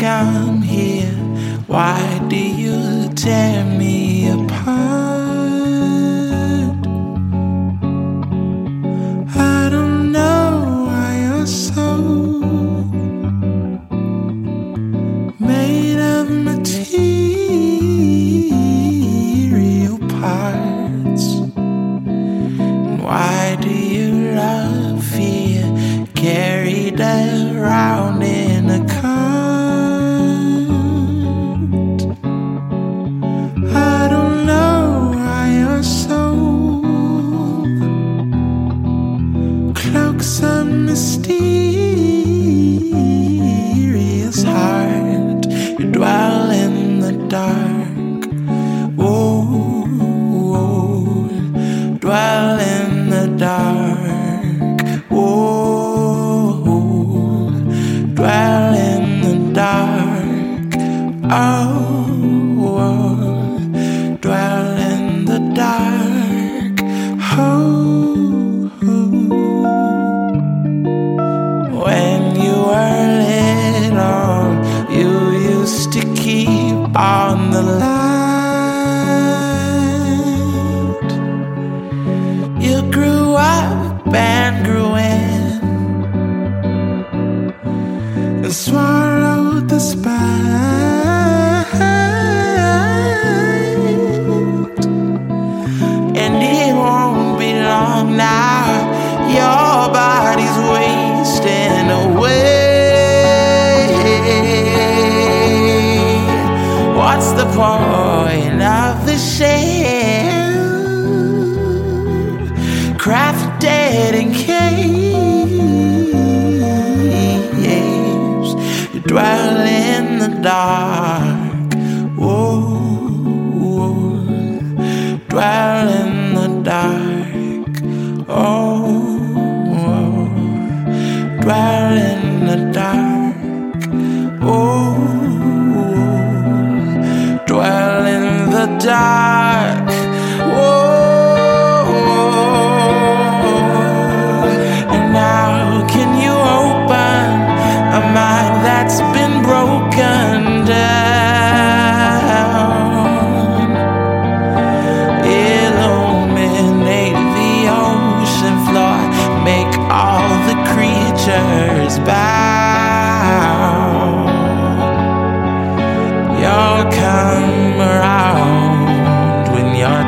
think I'm here? Why do you tear me apart? I don't know why you're so made of material parts. And why do you love fear carried around in a cart? I don't know why you're so cloaks a mysterious heart. You dwell in the dark. Oh, dwell in the dark. Oh, dwell in the dark. Oh, dwell in the dark. Oh, when you were little, you used to keep on the light. You grew up and grew in and swallowed the spite. And it won't be long now, your body's wasting away. What's the point of the shell crafted in caves? You dwell in the dark. Oh, dwell in the dark. Oh, dwell in the dark. Oh, dwell in the dark. Oh, and now can you open a mind that's been broken down? Illuminate the ocean floor, make all the creatures bow. You'll come around when you're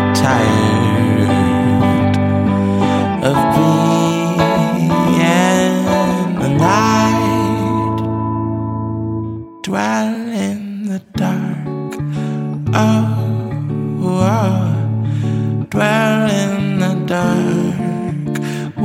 tired of being the night. Dwell in the dark. Oh, dwell in the dark.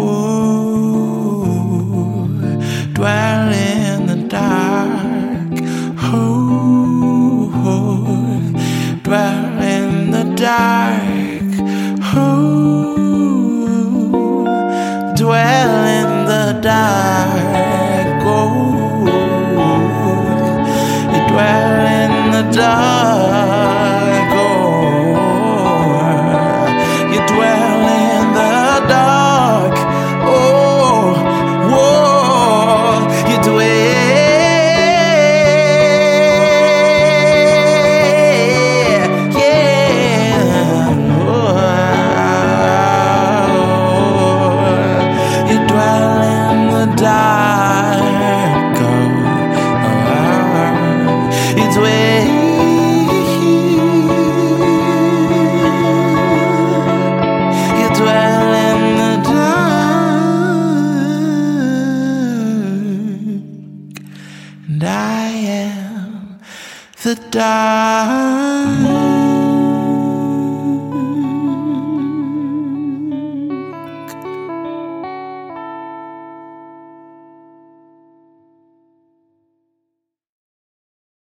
Oh, dwell in the dark. Oh, dwell in the dark. Oh, dwell in the dark. Oh, you dwell in the dark. Oh, you dwell in the dark. Oh, whoa, you dwell. And I am the dark.